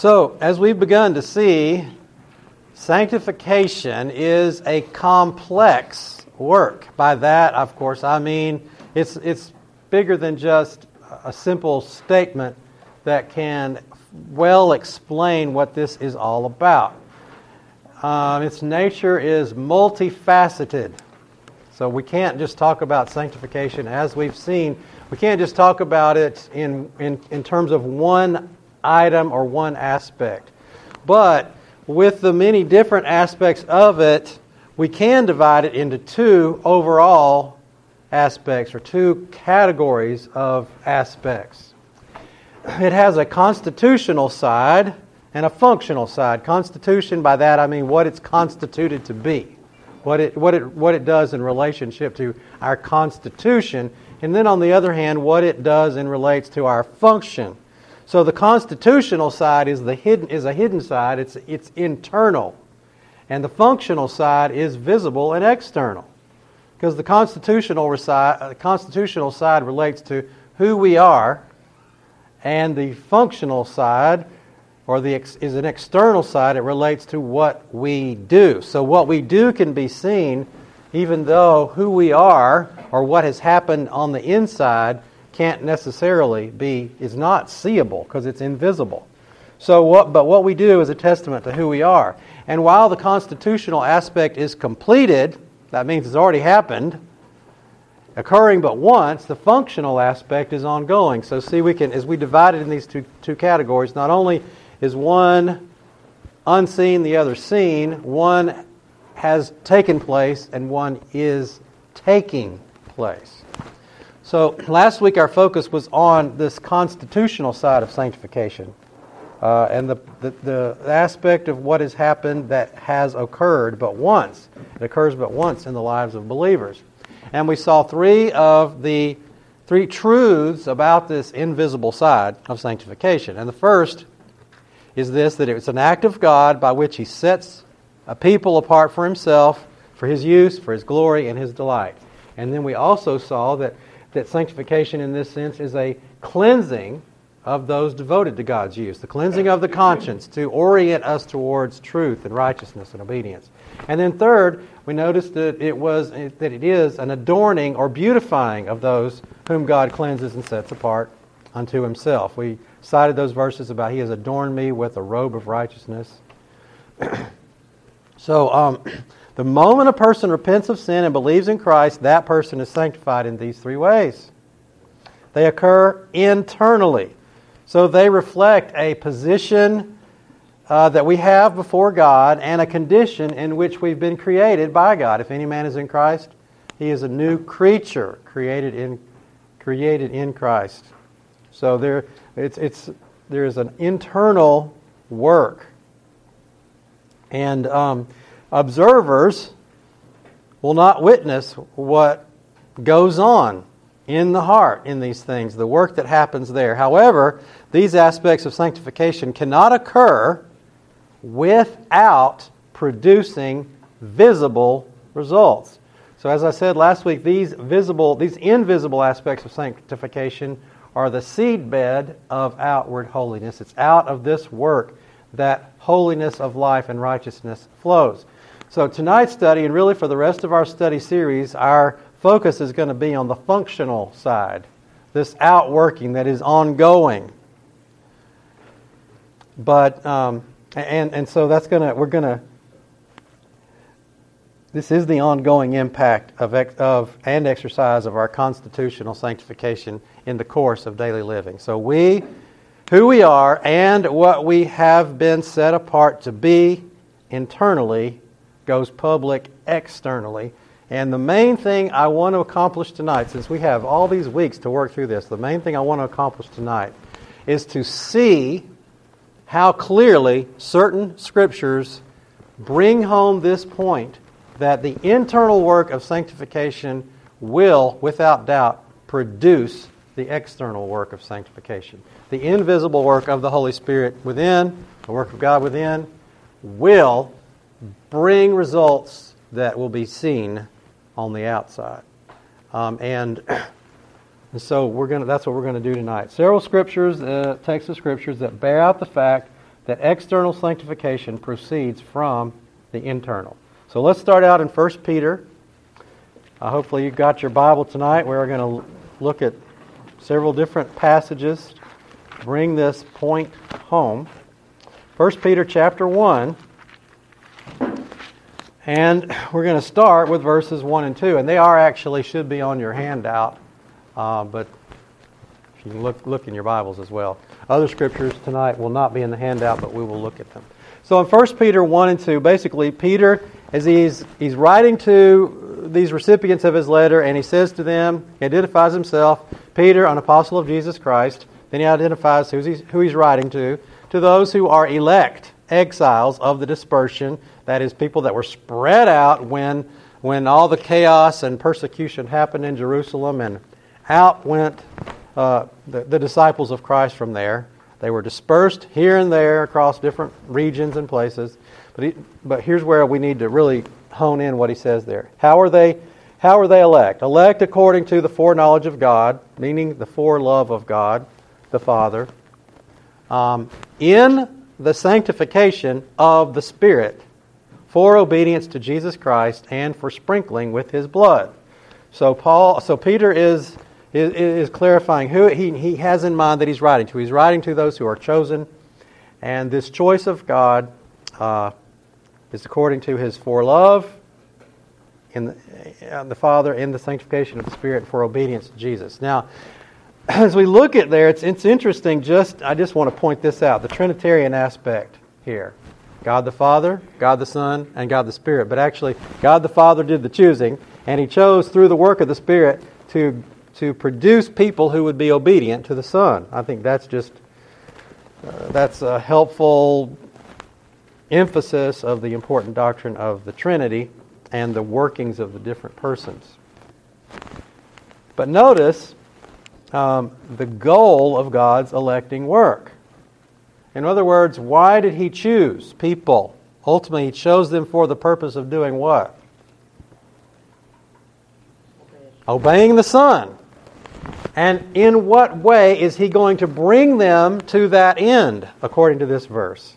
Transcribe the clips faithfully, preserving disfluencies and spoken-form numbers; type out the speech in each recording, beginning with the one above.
So, as we've begun to see, sanctification is a complex work. By that, of course, I mean it's it's bigger than just a simple statement that can well explain what this is all about. Um, its nature is multifaceted. So we can't just talk about sanctification as we've seen. We can't just talk about it in, in, in terms of one item or one aspect. But with the many different aspects of it, we can divide it into two overall aspects or two categories of aspects. It has a constitutional side and a functional side. Constitution, by that I mean what it's constituted to be. What it what it what it does in relationship to our constitution, and then on the other hand, what it does and relates to our function. So the constitutional side is the hidden is a hidden side. It's it's internal, and the functional side is visible and external. Because the constitutional side, constitutional side relates to who we are, and the functional side, or the ex, is an external side. It relates to what we do. So what we do can be seen, even though who we are or what has happened on the inside can't necessarily be, is not seeable because it's invisible. So what, but what we do is a testament to who we are. And while the constitutional aspect is completed, that means it's already happened, occurring but once, the functional aspect is ongoing. So see, we can, as we divide it in these two, two categories, not only is one unseen, the other seen, one has taken place and one is taking place. So last week our focus was on this constitutional side of sanctification uh, and the, the, the aspect of what has happened that has occurred but once. It occurs but once in the lives of believers. And we saw three of the three truths about this invisible side of sanctification. And the first is this, that it's an act of God by which He sets a people apart for Himself, for His use, for His glory, and His delight. And then we also saw that, that sanctification in this sense is a cleansing of those devoted to God's use, the cleansing of the conscience to orient us towards truth and righteousness and obedience. And then third, we noticed that it was that it is an adorning or beautifying of those whom God cleanses and sets apart unto Himself. We cited those verses about He has adorned me with a robe of righteousness. So um, the moment a person repents of sin and believes in Christ, that person is sanctified in these three ways. They occur internally. So they reflect a position uh, that we have before God and a condition in which we've been created by God. If any man is in Christ, he is a new creature created in created in Christ. So there, it's it's there is an internal work, and um, observers will not witness what goes on in the heart in these things, the work that happens there. However, these aspects of sanctification cannot occur without producing visible results. So as I said last week, these visible, these invisible aspects of sanctification are the seedbed of outward holiness. It's out of this work that holiness of life and righteousness flows. So tonight's study, and really for the rest of our study series, our focus is going to be on the functional side, this outworking that is ongoing. But um, and and so that's gonna we're gonna. This is the ongoing impact of of and exercise of our constitutional sanctification in the course of daily living. So we, who we are, and what we have been set apart to be internally, goes public externally. And the main thing I want to accomplish tonight, since we have all these weeks to work through this, the main thing I want to accomplish tonight is to see how clearly certain scriptures bring home this point that the internal work of sanctification will, without doubt, produce the external work of sanctification. The invisible work of the Holy Spirit within, the work of God within, will bring results that will be seen on the outside. Um, and And so we're going to, that's what we're going to do tonight. Several scriptures, uh, texts of scriptures that bear out the fact that external sanctification proceeds from the internal. So let's start out in First Peter. Uh, hopefully you've got your Bible tonight. We're going to look at several different passages to bring this point home. First Peter chapter one. And we're going to start with verses one and two. And they are actually, should be on your handout. Uh, but if you can look, look in your Bibles as well. Other scriptures tonight will not be in the handout, but we will look at them. So in First Peter one and two, basically Peter, as he's he's writing to these recipients of his letter, and he says to them, he identifies himself, Peter, an apostle of Jesus Christ. Then he identifies who he's, who he's writing to, to those who are elect, exiles of the dispersion, that is, people that were spread out when, when all the chaos and persecution happened in Jerusalem, and out went uh, the, the disciples of Christ from there. They were dispersed here and there across different regions and places. But he, but here's where we need to really hone in what he says there. How are they how are they elect? Elect according to the foreknowledge of God, meaning the forelove of God, the Father, um, in the sanctification of the Spirit, for obedience to Jesus Christ and for sprinkling with His blood. So Paul, so Peter is is, is clarifying who he, he has in mind that he's writing to. He's writing to those who are chosen, and this choice of God uh, is according to His forelove in the, uh, the Father, in the sanctification of the Spirit, for obedience to Jesus. Now, as we look at there, it's it's interesting. Just I just want to point this out: the Trinitarian aspect here. God the Father, God the Son, and God the Spirit. But actually, God the Father did the choosing, and He chose through the work of the Spirit to to produce people who would be obedient to the Son. I think that's just uh, that's a helpful emphasis of the important doctrine of the Trinity and the workings of the different persons. But notice um, the goal of God's electing work. In other words, why did He choose people? Ultimately, He chose them for the purpose of doing what? Obeying the Son. And in what way is He going to bring them to that end, according to this verse?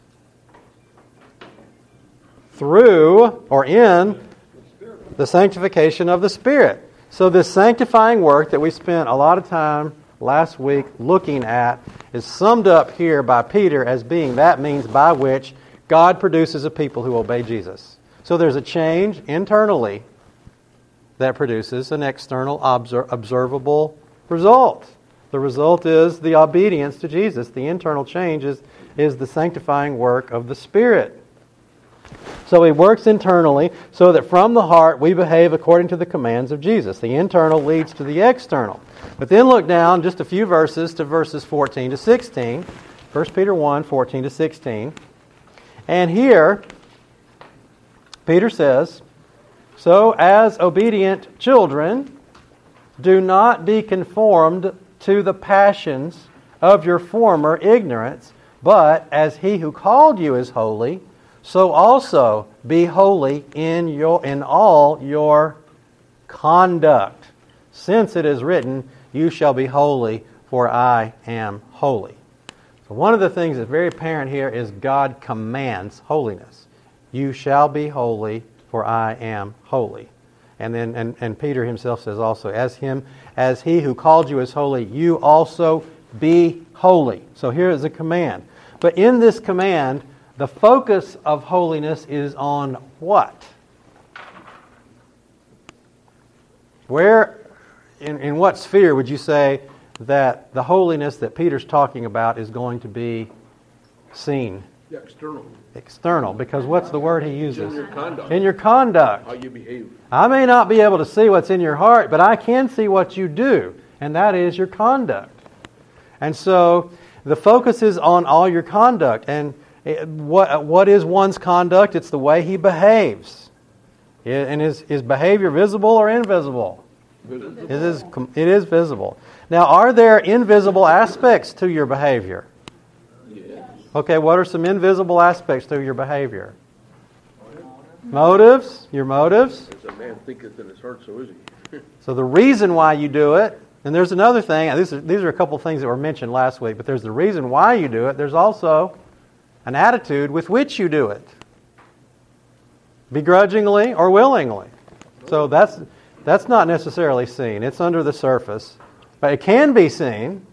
Through, or in, the sanctification of the Spirit. So this sanctifying work that we spent a lot of time last week looking at is summed up here by Peter as being that means by which God produces a people who obey Jesus. So there's a change internally that produces an external obser- observable result. The result is the obedience to Jesus. The internal change is, is the sanctifying work of the Spirit. So He works internally so that from the heart we behave according to the commands of Jesus. The internal leads to the external. But then look down just a few verses to verses fourteen to sixteen. First Peter one, fourteen to sixteen. And here, Peter says, "So as obedient children, do not be conformed to the passions of your former ignorance, but as He who called you is holy, so also be holy in your in all your conduct. Since it is written, you shall be holy, for I am holy." So one of the things that's very apparent here is God commands holiness. You shall be holy, for I am holy. And then and, and Peter himself says also, as him as He who called you is holy, you also be holy. So here is a command. But in this command, the focus of holiness is on what? Where, in, in what sphere would you say that the holiness that Peter's talking about is going to be seen? Yeah, external. External, because what's the word he uses? In your conduct. In your conduct. How you behave. I may not be able to see what's in your heart, but I can see what you do, and that is your conduct. And so the focus is on all your conduct. And it, what what is one's conduct? It's the way he behaves. It, and is is behavior visible or invisible? Visible. It is, it is visible. Now, are there invisible aspects to your behavior? Yes. Okay, what are some invisible aspects to your behavior? Motives, your motives. As a man thinketh in his heart, so is he. So the reason why you do it, and there's another thing, these are, these are a couple of things that were mentioned last week, but there's the reason why you do it. There's also an attitude with which you do it, begrudgingly or willingly. So that's that's not necessarily seen. It's under the surface, but it can be seen.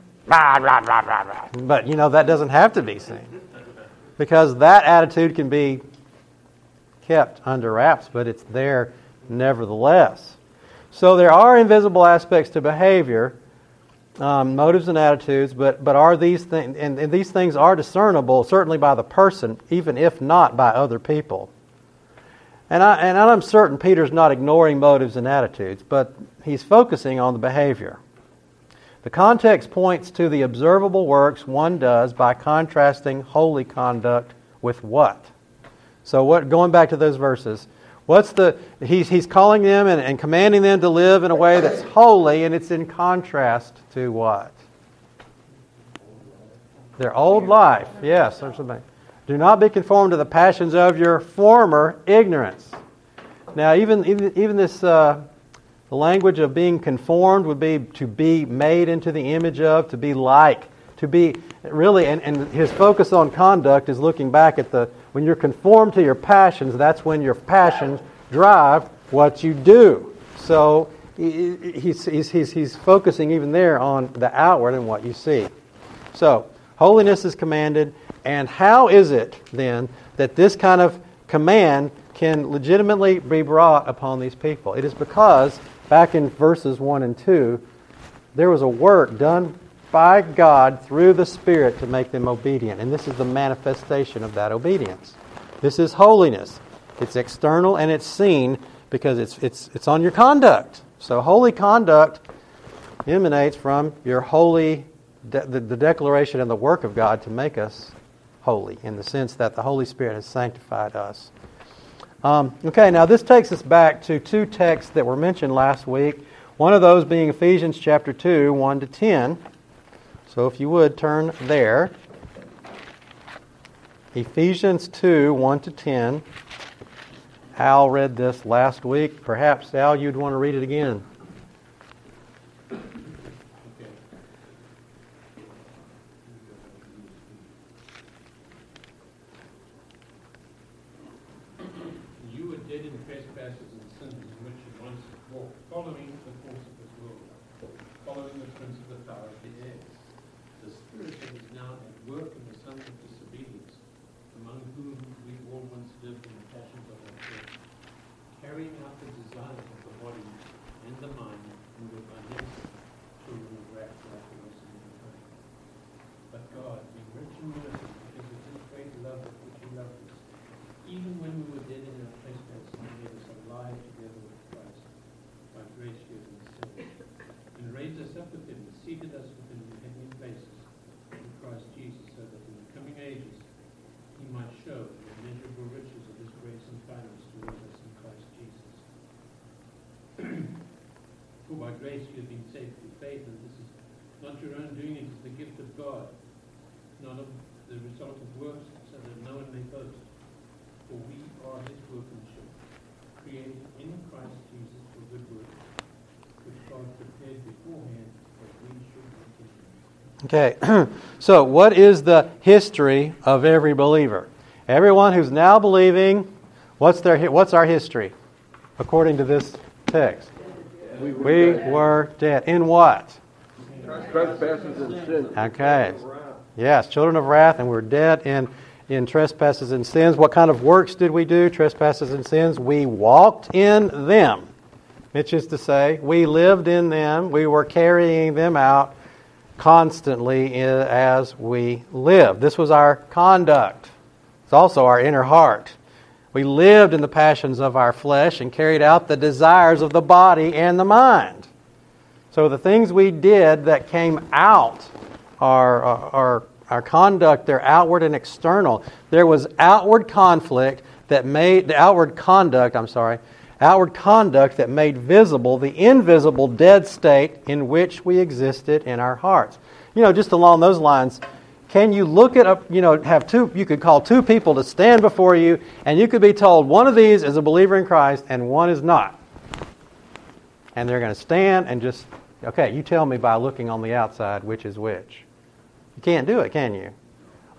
But you know that doesn't have to be seen, because that attitude can be kept under wraps, but it's there nevertheless. So there are invisible aspects to behavior, um, motives and attitudes, but but are these things, and, and these things are discernible certainly by the person, even if not by other people. And I and I'm certain Peter's not ignoring motives and attitudes, but he's focusing on the behavior. The context points to the observable works one does by contrasting holy conduct with what? So what? Going back to those verses, what's the? He's he's calling them and, and commanding them to live in a way that's holy, and it's in contrast to what? Their old life. Yes, there's something. Do not be conformed to the passions of your former ignorance. Now, even even, even this. Uh, The language of being conformed would be to be made into the image of, to be like, to be really, and, and his focus on conduct is looking back at the, when you're conformed to your passions, that's when your passions drive what you do. So he's, he's, he's, he's focusing even there on the outward and what you see. So, holiness is commanded, and how is it then that this kind of command can legitimately be brought upon these people? It is because back in verses one and two, there was a work done by God through the Spirit to make them obedient. And this is the manifestation of that obedience. This is holiness. It's external and it's seen because it's it's it's on your conduct. So holy conduct emanates from your holy, de- the, the declaration and the work of God to make us holy, in the sense that the Holy Spirit has sanctified us. Um, okay, now this takes us back to two texts that were mentioned last week. One of those being Ephesians chapter two, one to ten. So if you would, turn there. Ephesians two, one to ten. Al read this last week. Perhaps, Al, you'd want to read it again. Following the course of this world, following the prince of the power of the air, the spirit that is now at work in the sons of disobedience, among whom we all once lived in the passions of our flesh, carrying out the desires of the body and the mind, and were by nature children of wrath like the rest of mankind. But God, being rich in mercy, because of His great love with which He loved us, even when we were dead in our trespasses, He made us alive together with Christ. By grace you have been saved, and raised us up with Him, and seated us with Him in heavenly places in Christ Jesus, so that in the coming ages He might show the immeasurable riches of His grace and kindness towards us in Christ Jesus. For by grace you have been saved through faith, and this is not your own doing, it is the gift of God, not of the result of works, so that no one may boast. For we are His workmanship, created in Christ Jesus for good works, which God prepared beforehand that we should continue. Okay, so what is the history of every believer? Everyone who's now believing, what's their what's our history, according to this text? We were, We dead. were dead. In what? Trespasses and sins. Okay. Yes, children of wrath, and we're dead in, in trespasses and sins. What kind of works did we do? Trespasses and sins. We walked in them, which is to say, we lived in them. We were carrying them out constantly as we lived. This was our conduct. It's also our inner heart. We lived in the passions of our flesh and carried out the desires of the body and the mind. So the things we did that came out are, are, our conduct, they're outward and external. There was outward conflict that made, the outward conduct, I'm sorry, outward conduct that made visible the invisible dead state in which we existed in our hearts. You know, just along those lines, can you look at a, you know, have two, you could call two people to stand before you, and you could be told one of these is a believer in Christ and one is not. And they're going to stand and just, okay, you tell me by looking on the outside which is which. You can't do it, can you?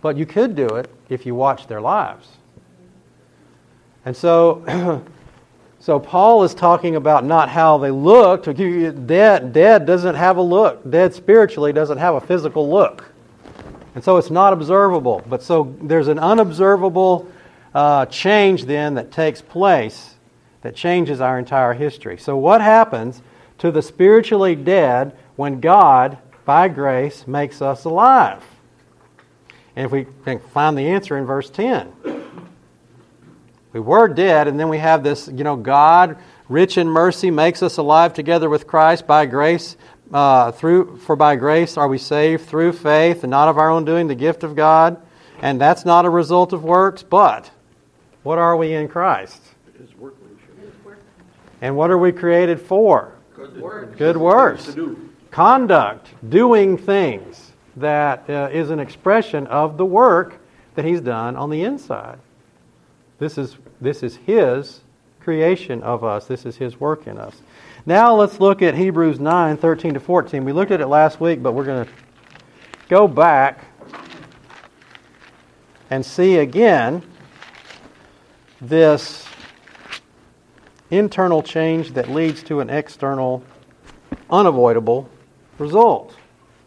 but you could do it if you watch their lives. And so, so Paul is talking about not how they looked. Dead, dead doesn't have a look. Dead spiritually doesn't have a physical look. And so it's not observable. But so there's an unobservable uh, change then that takes place that changes our entire history. So what happens to the spiritually dead when God, by grace, makes us alive? And if we can find the answer in verse ten. We were dead, and then we have this, you know, God, rich in mercy, makes us alive together with Christ by grace. Uh, through for by grace are we saved through faith, and not of our own doing, the gift of God. And that's not a result of works, but what are we in Christ? His workmanship. And what are we created for? Good works. Good works. To do. Conduct, doing things that uh, is an expression of the work that He's done on the inside. This is this is His creation of us. This is His work in us. Now let's look at Hebrews nine, thirteen to fourteen. We looked at it last week, but we're going to go back and see again this internal change that leads to an external, unavoidable result.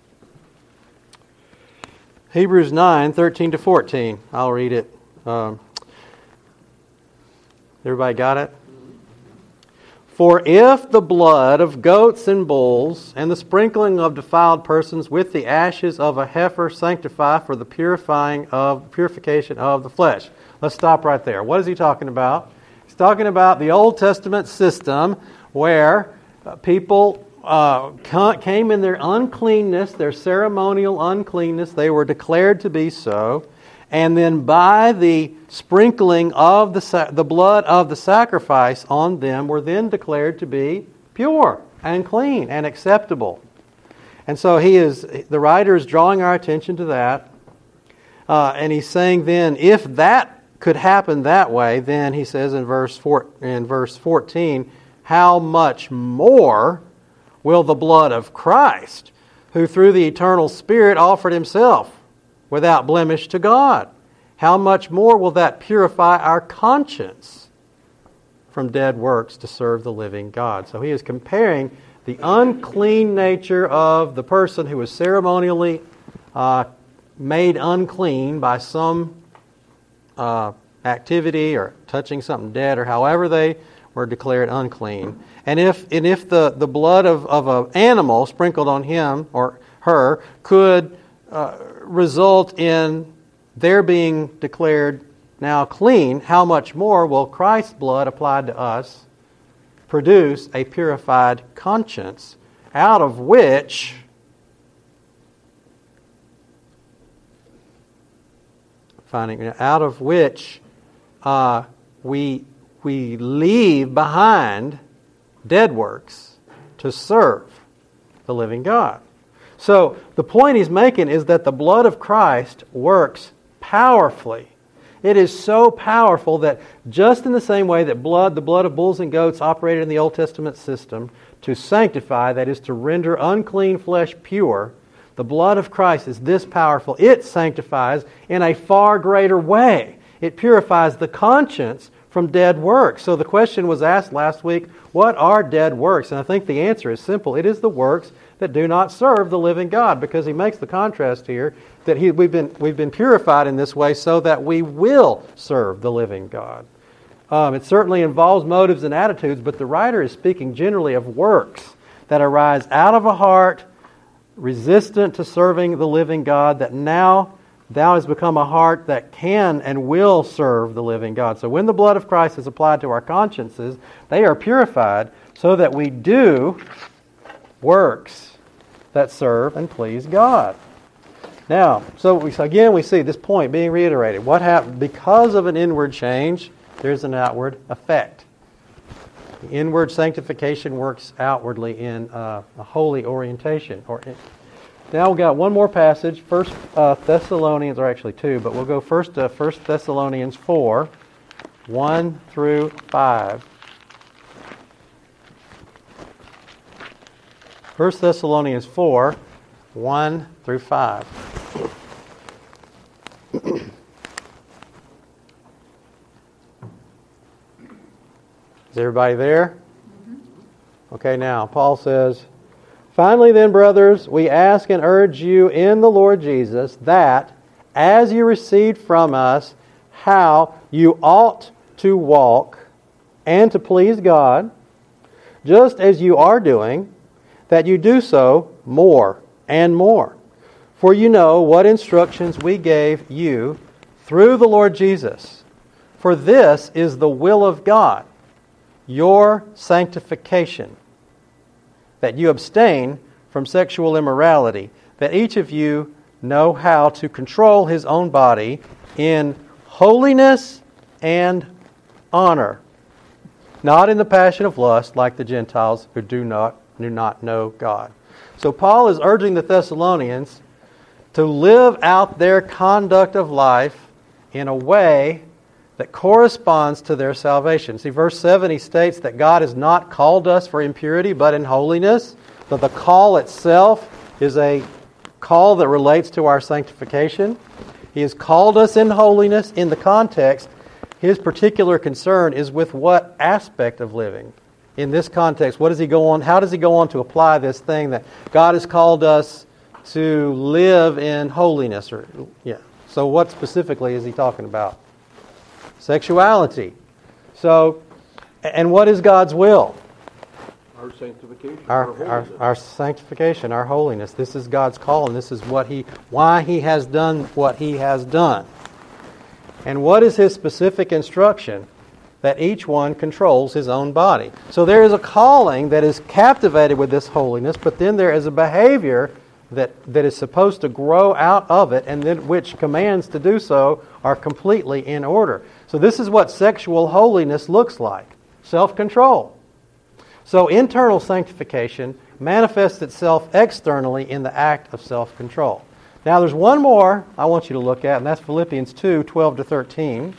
Hebrews nine, thirteen to fourteen. I'll read it. Um, everybody got it? For if the blood of goats and bulls and the sprinkling of defiled persons with the ashes of a heifer sanctify for the purifying of purification of the flesh. Let's stop right there. What is he talking about? He's talking about the Old Testament system where people uh, came in their uncleanness, their ceremonial uncleanness. They were declared to be so. And then by the sprinkling of the the blood of the sacrifice on them were then declared to be pure and clean and acceptable. And so he is the writer is drawing our attention to that. Uh, and he's saying then, if that could happen that way, then he says in verse four, in verse fourteen, how much more will the blood of Christ, who through the eternal Spirit offered Himself without blemish to God, how much more will that purify our conscience from dead works to serve the living God? So he is comparing the unclean nature of the person who was ceremonially uh, made unclean by some uh, activity or touching something dead or however they were declared unclean. And if and if the, the blood of, of an animal sprinkled on him or her could uh, result in their being declared now clean, how much more will Christ's blood applied to us produce a purified conscience, out of which finding out of which uh, we we leave behind dead works to serve the living God. So the point he's making is that the blood of Christ works powerfully. It is so powerful that just in the same way that blood, the blood of bulls and goats operated in the Old Testament system to sanctify, that is to render unclean flesh pure, the blood of Christ is this powerful. It sanctifies in a far greater way. It purifies the conscience from dead works. So the question was asked last week, what are dead works? And I think the answer is simple. It is the works that do not serve the living God, because he makes the contrast here that he, we've been we've been purified in this way so that we will serve the living God. Um, it certainly involves motives and attitudes, but the writer is speaking generally of works that arise out of a heart resistant to serving the living God, that now thou has become a heart that can and will serve the living God. So when the blood of Christ is applied to our consciences, they are purified so that we do works that serve and please God. Now, so we, so again we see this point being reiterated. What happened? Because of an inward change, there's an outward effect. The inward sanctification works outwardly in uh, a holy orientation. Or in, now we've got one more passage, First uh, Thessalonians, or actually two, but we'll go first to First Thessalonians four, one through five. First Thessalonians four, one through five. Is everybody there? Okay, now, Paul says, "Finally then, brothers, we ask and urge you in the Lord Jesus that, as you received from us how you ought to walk and to please God, just as you are doing, that you do so more and more. For you know what instructions we gave you through the Lord Jesus. For this is the will of God, your sanctification, that you abstain from sexual immorality, that each of you know how to control his own body in holiness and honor, not in the passion of lust like the Gentiles who do not, do not know God." So Paul is urging the Thessalonians to live out their conduct of life in a way that corresponds to their salvation. See, verse seven, he states that God has not called us for impurity, but in holiness. That the call itself is a call that relates to our sanctification. He has called us in holiness. In the context, his particular concern is with what aspect of living. In this context, what does he go on? How does he go on to apply this thing that God has called us to live in holiness? Or yeah. So what specifically is he talking about? Sexuality. So, and what is God's will? Our sanctification. Our, our, our, our sanctification, our holiness. This is God's call, and this is what He, why He has done what He has done. And what is His specific instruction? That each one controls his own body. So there is a calling that is captivated with this holiness, but then there is a behavior that, that is supposed to grow out of it, and then which commands to do so are completely in order. So this is what sexual holiness looks like. Self-control. So internal sanctification manifests itself externally in the act of self-control. Now there's one more I want you to look at, and that's Philippians two, twelve to thirteen.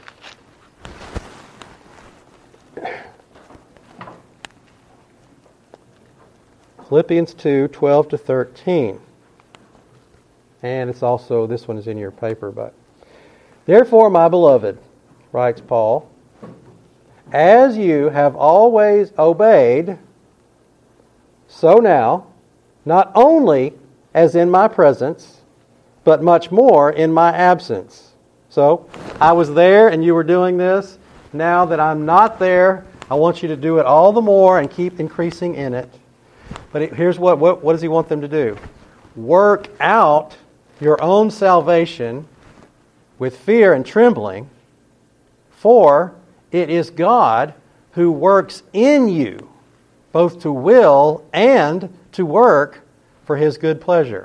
Philippians two, twelve to thirteen. And it's also, this one is in your paper, but "Therefore, my beloved," writes Paul, "as you have always obeyed, so now, not only as in my presence, but much more in my absence." So, I was there and you were doing this. Now that I'm not there, I want you to do it all the more and keep increasing in it. But it, here's what, what, what does he want them to do? Work out your own salvation with fear and trembling, for it is God who works in you, both to will and to work for His good pleasure.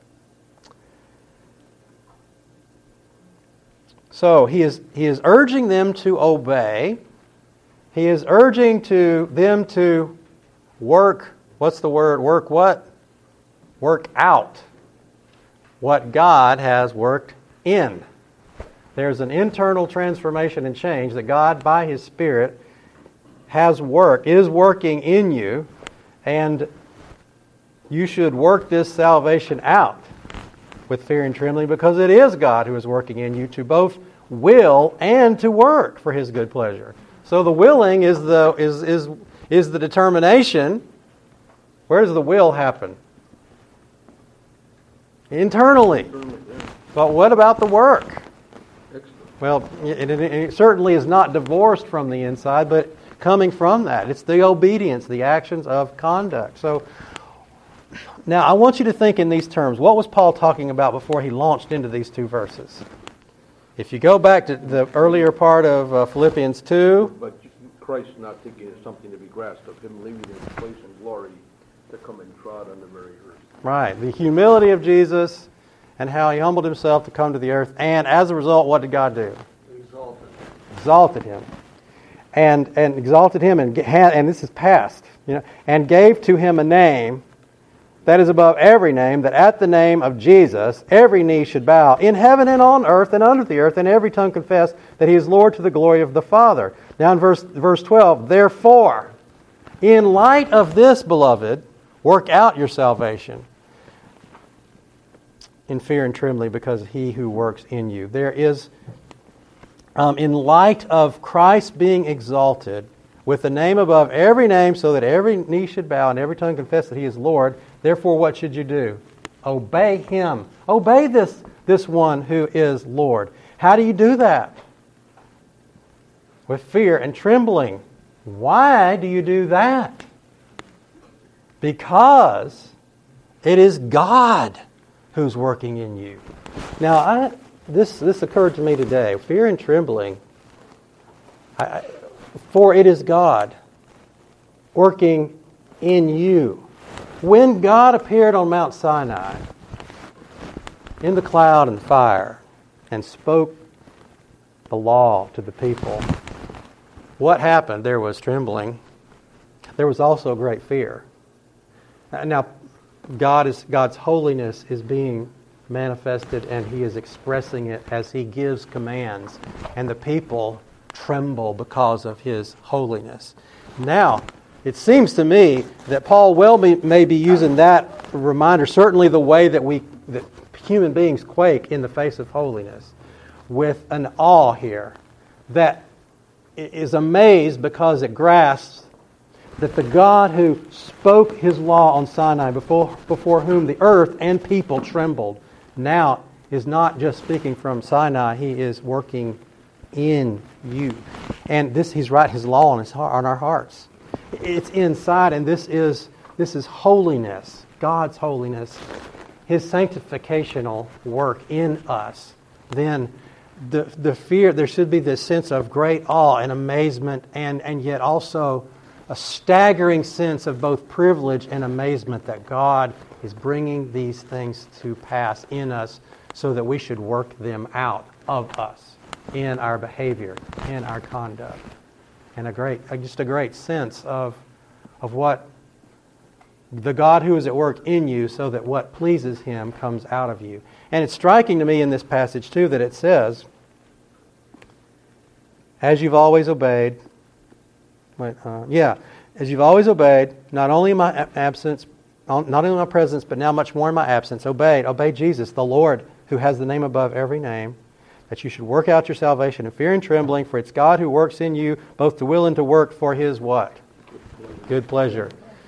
So he is, he is urging them to obey. He is urging to them to work. What's the word? Work what? Work out what God has worked in. There's an internal transformation and change that God, by His Spirit, has worked, is working in you, and you should work this salvation out with fear and trembling, because it is God who is working in you to both will and to work for His good pleasure. So the willing is the is is is the determination. Where does the will happen? Internally. But what about the work? Well, it, it, it certainly is not divorced from the inside, but coming from that. It's the obedience, the actions of conduct. So now I want you to think in these terms. What was Paul talking about before he launched into these two verses? If you go back to the earlier part of uh, Philippians two. But Christ not thinking of something to be grasped, of Him leaving His place in glory to come and trod on the very earth. Right. The humility of Jesus and how He humbled Himself to come to the earth. And as a result, what did God do? Exalted. Exalted Him. And and exalted Him, and and this is past, you know, and gave to Him a name that is above every name, that at the name of Jesus every knee should bow, in heaven and on earth and under the earth, and every tongue confess that He is Lord, to the glory of the Father. Now in verse verse twelve, "Therefore, in light of this, beloved, work out your salvation in fear and trembling, because He who works in you." There is, um, in light of Christ being exalted, with the name above every name, so that every knee should bow and every tongue confess that He is Lord. Therefore, what should you do? Obey Him. Obey this, this one who is Lord. How do you do that? With fear and trembling. Why do you do that? Because it is God who's working in you. Now, I, this this occurred to me today. Fear and trembling. I, for it is God working in you. When God appeared on Mount Sinai in the cloud and fire and spoke the law to the people, what happened? There was trembling. There was also great fear. Now, God is God's holiness is being manifested, and He is expressing it as He gives commands, and the people tremble because of His holiness. Now, it seems to me that Paul well be, may be using that reminder, certainly the way that we that human beings quake in the face of holiness, with an awe here that is amazed because it grasps that the God who spoke His law on Sinai, before, before whom the earth and people trembled, now is not just speaking from Sinai, He is working in you. And this, He's writing His law on, his heart, on our hearts. It's inside, and this is this is holiness, God's holiness, His sanctificational work in us. Then the the fear, there should be this sense of great awe and amazement, and, and yet also a staggering sense of both privilege and amazement that God is bringing these things to pass in us so that we should work them out of us in our behavior, in our conduct. And a great, just a great sense of, of what the God who is at work in you, so that what pleases Him comes out of you. And it's striking to me in this passage too that it says, as you've always obeyed, wait, uh, yeah, as you've always obeyed, not only in my absence, not only in my presence, but now much more in my absence, obeyed, obey Jesus, the Lord, who has the name above every name, that you should work out your salvation in fear and trembling, for it's God who works in you, both to will and to work for His what? Good pleasure.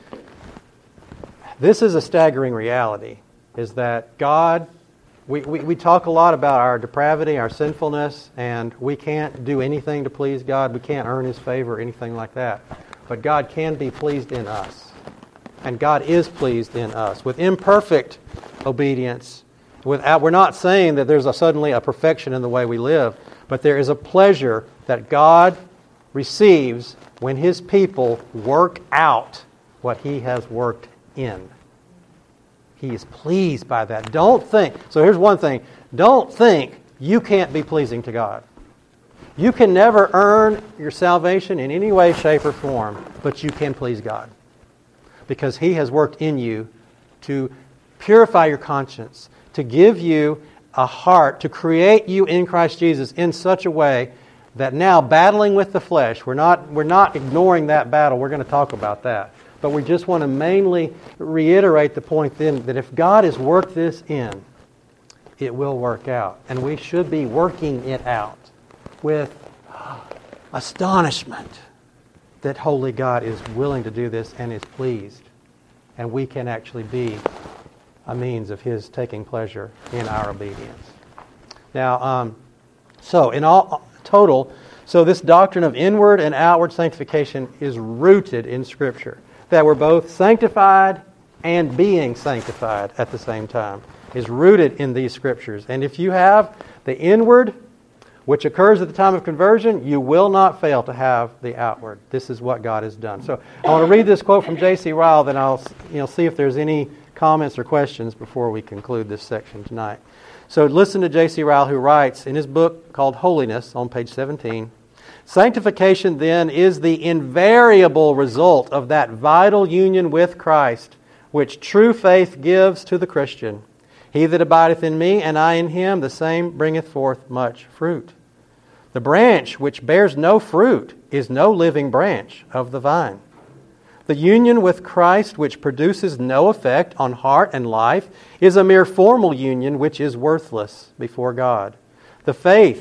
This is a staggering reality, is that God, we, we, we talk a lot about our depravity, our sinfulness, and we can't do anything to please God. We can't earn His favor or anything like that. But God can be pleased in us. And God is pleased in us. With imperfect obedience, without, we're not saying that there's a, suddenly a perfection in the way we live, but there is a pleasure that God receives when His people work out what He has worked in. He is pleased by that. Don't think, so here's one thing, don't think you can't be pleasing to God. You can never earn your salvation in any way, shape, or form, but you can please God. Because He has worked in you to purify your conscience, to give you a heart, to create you in Christ Jesus in such a way that now battling with the flesh, we're not, we're not ignoring that battle. We're going to talk about that. But we just want to mainly reiterate the point then that if God has worked this in, it will work out. And we should be working it out with astonishment that holy God is willing to do this and is pleased. And we can actually be a means of His taking pleasure in our obedience. Now, um, so in all total, so this doctrine of inward and outward sanctification is rooted in Scripture. That we're both sanctified and being sanctified at the same time is rooted in these Scriptures. And if you have the inward, which occurs at the time of conversion, you will not fail to have the outward. This is what God has done. So I want to read this quote from J C Ryle, then I'll you know, see if there's any comments or questions before we conclude this section tonight. So listen to J C Ryle, who writes in his book called Holiness on page seventeen, sanctification then is the invariable result of that vital union with Christ, which true faith gives to the Christian. He that abideth in me, and I in him, the same bringeth forth much fruit. The branch which bears no fruit is no living branch of the vine. The union with Christ, which produces no effect on heart and life, is a mere formal union which is worthless before God. The faith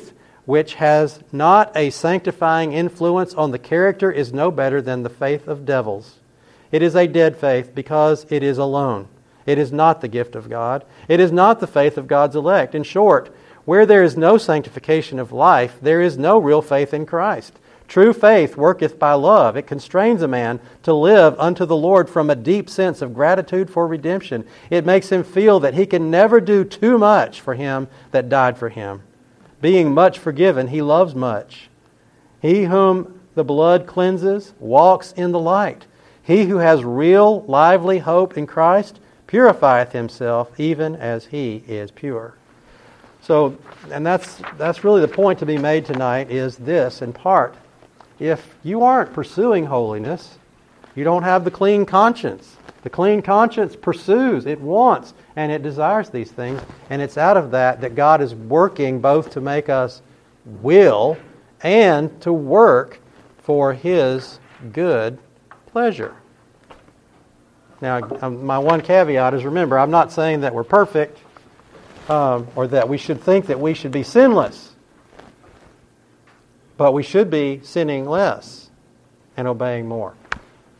which has not a sanctifying influence on the character, is no better than the faith of devils. It is a dead faith because it is alone. It is not the gift of God. It is not the faith of God's elect. In short, where there is no sanctification of life, there is no real faith in Christ. True faith worketh by love. It constrains a man to live unto the Lord from a deep sense of gratitude for redemption. It makes him feel that he can never do too much for him that died for him. Being much forgiven, he loves much. He whom the blood cleanses walks in the light. He who has real, lively hope in Christ purifieth himself even as he is pure. So, and that's that's really the point to be made tonight, is this in part. If you aren't pursuing holiness, you don't have the clean conscience. The clean conscience pursues, it wants, and it desires these things. And it's out of that that God is working both to make us will and to work for His good pleasure. Now, um, my one caveat is, remember, I'm not saying that we're perfect um, or that we should think that we should be sinless. But we should be sinning less and obeying more.